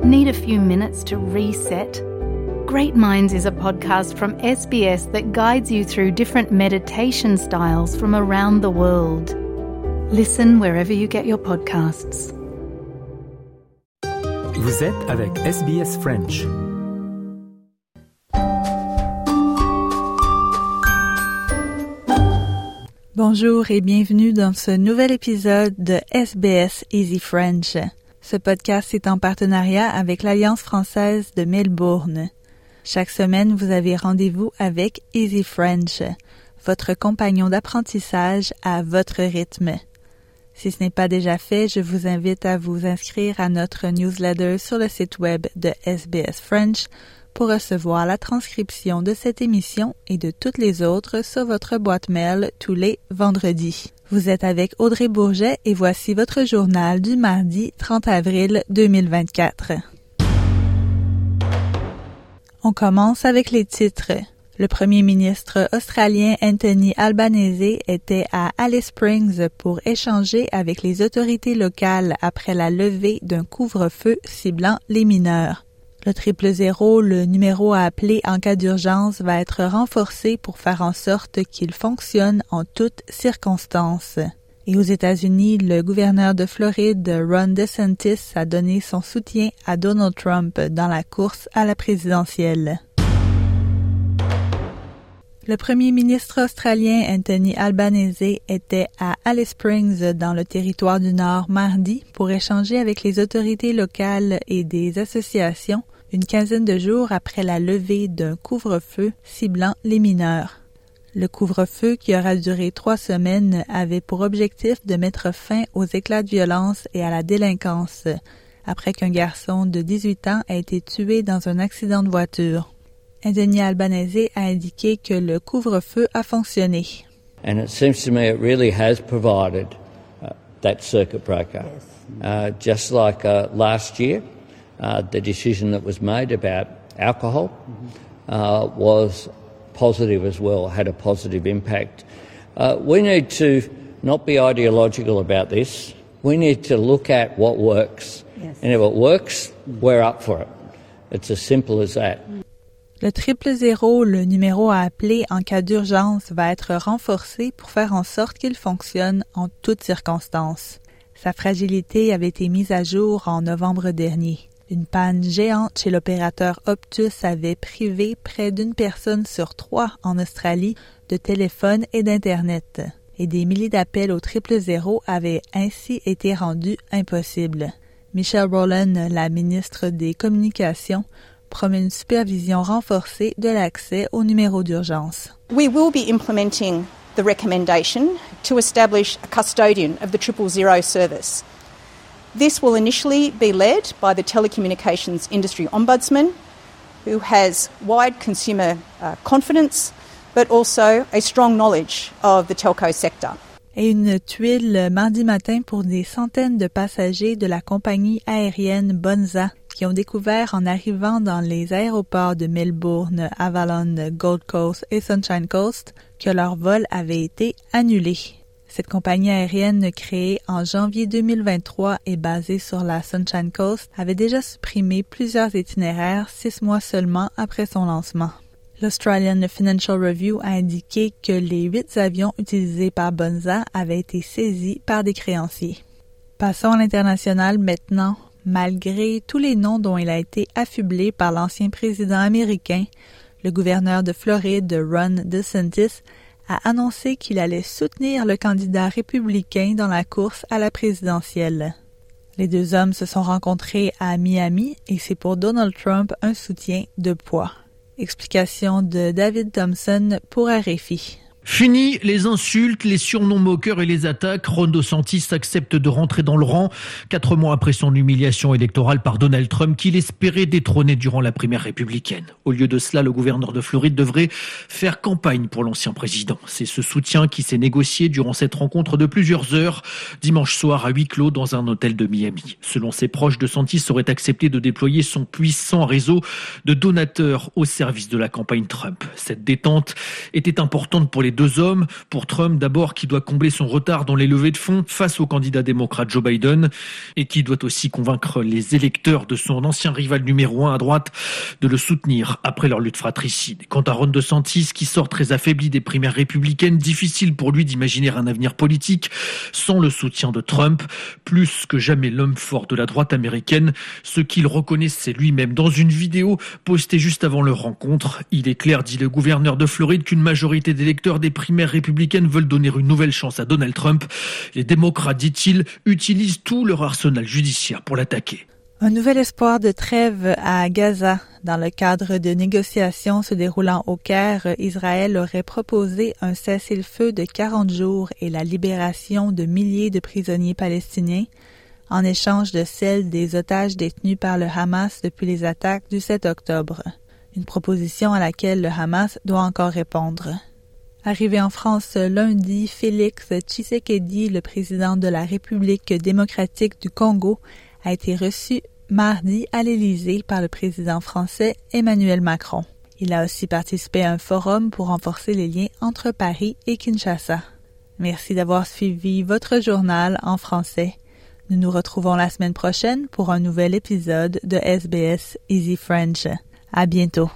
Need a few minutes to reset? Great Minds is a podcast from SBS that guides you through different meditation styles from around the world. Listen wherever you get your podcasts. Vous êtes avec SBS French. Bonjour et bienvenue dans ce nouvel épisode de SBS Easy French. Ce podcast est en partenariat avec l'Alliance française de Melbourne. Chaque semaine, vous avez rendez-vous avec Easy French, votre compagnon d'apprentissage à votre rythme. Si ce n'est pas déjà fait, je vous invite à vous inscrire à notre newsletter sur le site web de SBS French pour recevoir la transcription de cette émission et de toutes les autres sur votre boîte mail tous les vendredis. Vous êtes avec Audrey Bourget et voici votre journal du mardi 30 avril 2024. On commence avec les titres. Le premier ministre australien Anthony Albanese était à Alice Springs pour échanger avec les autorités locales après la levée d'un couvre-feu ciblant les mineurs. Le 000, le numéro à appeler en cas d'urgence, va être renforcé pour faire en sorte qu'il fonctionne en toutes circonstances. Et aux États-Unis, le gouverneur de Floride, Ron DeSantis, a donné son soutien à Donald Trump dans la course à la présidentielle. Le premier ministre australien Anthony Albanese était à Alice Springs dans le territoire du Nord mardi pour échanger avec les autorités locales et des associations une quinzaine de jours après la levée d'un couvre-feu ciblant les mineurs. Le couvre-feu, qui aura duré 3 semaines, avait pour objectif de mettre fin aux éclats de violence et à la délinquance, après qu'un garçon de 18 ans a été tué dans un accident de voiture. Anthony Albanese a indiqué que le couvre-feu a fonctionné. And it seems to me it really has provided that circuit breaker. Just like last year, the decision that was made about alcohol was positive as well, had a positive impact. We need to not be ideological about this. We need to look at what works. Yes. And if it works, we're up for it. It's as simple as that. Le 000, le numéro à appeler en cas d'urgence, va être renforcé pour faire en sorte qu'il fonctionne en toutes circonstances. Sa fragilité avait été mise à jour en novembre dernier. Une panne géante chez l'opérateur Optus avait privé près d'une personne sur 3 en Australie de téléphone et d'Internet. Et des milliers d'appels au 000 avaient ainsi été rendus impossibles. Michelle Rowland, la ministre des Communications, promet une supervision renforcée de l'accès au numéro d'urgence. We will be implementing the recommendation to establish a custodian of the 000 service. This will initially be led by the Telecommunications Industry Ombudsman, who has wide consumer confidence, but also a strong knowledge of the telco sector. Et une tuile mardi matin pour des centaines de passagers de la compagnie aérienne Bonza qui ont découvert en arrivant dans les aéroports de Melbourne, Avalon, Gold Coast et Sunshine Coast que leur vol avait été annulé. Cette compagnie aérienne créée en janvier 2023 et basée sur la Sunshine Coast avait déjà supprimé plusieurs itinéraires 6 mois seulement après son lancement. L'Australian Financial Review a indiqué que les 8 avions utilisés par Bonza avaient été saisis par des créanciers. Passons à l'international maintenant. Malgré tous les noms dont il a été affublé par l'ancien président américain, le gouverneur de Floride, Ron DeSantis, a annoncé qu'il allait soutenir le candidat républicain dans la course à la présidentielle. Les deux hommes se sont rencontrés à Miami et c'est pour Donald Trump un soutien de poids. Explication de David Thompson pour RFI. Fini les insultes, les surnoms moqueurs et les attaques. Ron DeSantis accepte de rentrer dans le rang 4 mois après son humiliation électorale par Donald Trump qu'il espérait détrôner durant la primaire républicaine. Au lieu de cela, le gouverneur de Floride devrait faire campagne pour l'ancien président. C'est ce soutien qui s'est négocié durant cette rencontre de plusieurs heures, dimanche soir à huis clos dans un hôtel de Miami. Selon ses proches, DeSantis aurait accepté de déployer son puissant réseau de donateurs au service de la campagne Trump. Cette détente était importante pour les deux hommes. Pour Trump, d'abord, qui doit combler son retard dans les levées de fonds face au candidat démocrate Joe Biden et qui doit aussi convaincre les électeurs de son ancien rival numéro 1 à droite de le soutenir après leur lutte fratricide. Quant à Ron DeSantis, qui sort très affaibli des primaires républicaines, difficile pour lui d'imaginer un avenir politique sans le soutien de Trump. Plus que jamais l'homme fort de la droite américaine, ce qu'il reconnaissait lui-même dans une vidéo postée juste avant leur rencontre. Il est clair, dit le gouverneur de Floride, qu'une majorité d'électeurs des primaires républicaines veulent donner une nouvelle chance à Donald Trump. Les démocrates, dit-il, utilisent tout leur arsenal judiciaire pour l'attaquer. Un nouvel espoir de trêve à Gaza. Dans le cadre de négociations se déroulant au Caire, Israël aurait proposé un cessez-le-feu de 40 jours et la libération de milliers de prisonniers palestiniens, en échange de celle des otages détenus par le Hamas depuis les attaques du 7 octobre. Une proposition à laquelle le Hamas doit encore répondre. Arrivé en France lundi, Félix Tshisekedi, le président de la République démocratique du Congo, a été reçu mardi à l'Élysée par le président français Emmanuel Macron. Il a aussi participé à un forum pour renforcer les liens entre Paris et Kinshasa. Merci d'avoir suivi votre journal en français. Nous nous retrouvons la semaine prochaine pour un nouvel épisode de SBS Easy French. À bientôt.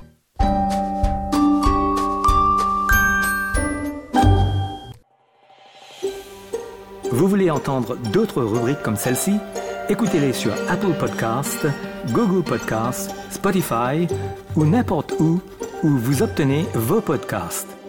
Vous voulez entendre d'autres rubriques comme celle-ci? Écoutez-les sur Apple Podcasts, Google Podcasts, Spotify ou n'importe où vous obtenez vos podcasts.